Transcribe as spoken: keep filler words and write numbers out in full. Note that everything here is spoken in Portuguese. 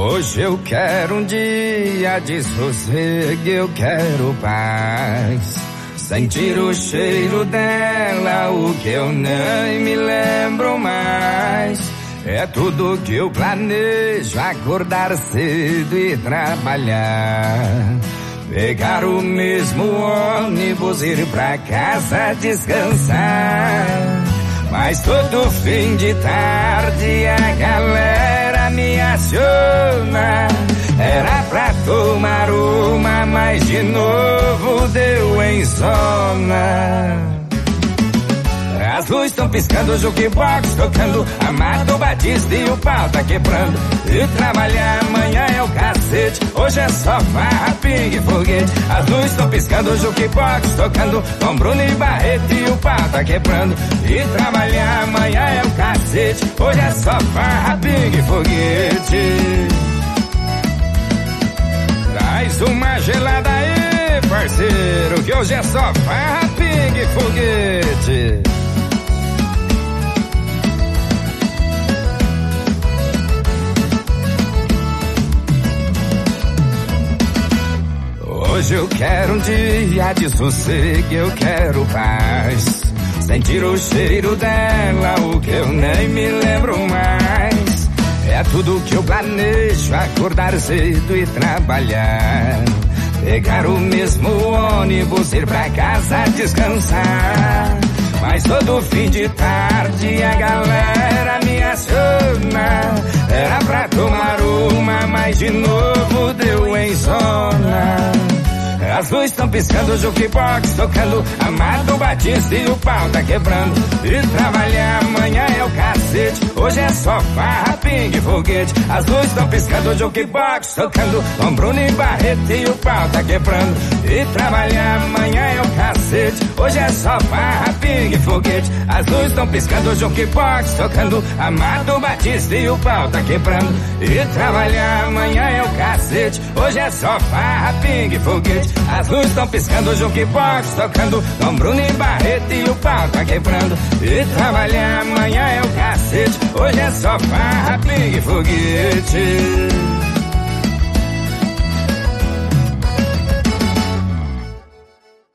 Hoje eu quero um dia de sossego, eu quero paz. Sentir o cheiro dela, o que eu nem me lembro mais. É tudo que eu planejo, acordar cedo e trabalhar. Pegar o mesmo ônibus, ir pra casa descansar. Mas todo fim de tarde a galera me aciona. Era pra tomar uma, mas de novo deu em zona. As luzes estão piscando, o jukebox tocando, Amado Batista e o pau tá quebrando. E trabalhar amanhã é o cacete, hoje é só farra, pingue, foguete. As luzes estão piscando, o jukebox tocando, com Bruno e Barreto e o pau tá quebrando. E trabalhar amanhã é o cacete, hoje é só farra, pingue, foguete. Traz uma gelada aí, parceiro, que hoje é só farra, pingue, foguete. Hoje eu quero um dia de sossego, eu quero paz. Sentir o cheiro dela, o que eu nem me lembro mais. É tudo que eu planejo, acordar cedo e trabalhar. Pegar o mesmo ônibus, ir pra casa descansar. Mas todo fim de tarde a galera me aciona. Era pra tomar uma, mas de novo deu em zona. As luzes estão piscando, o jukebox tocando, Amado Batista e o pau tá quebrando. E trabalhar amanhã é o cacete, hoje é só farra, pingue, foguete. As luzes estão piscando, o jukebox tocando, com Bruno e Barreto e o pau tá quebrando. E trabalhar amanhã é o cacete, hoje é só farra, pingue, foguete. As luzes estão piscando, o jukebox tocando, Amado Batista e o pau tá quebrando. E trabalhar amanhã é o cacete, hoje é só farra, pingue, foguete. As luzes estão piscando, o jukebox tocando, com Bruno e Barreto e o pau tá quebrando. E trabalhar amanhã é o cacete, hoje é só farra, pingue, foguete.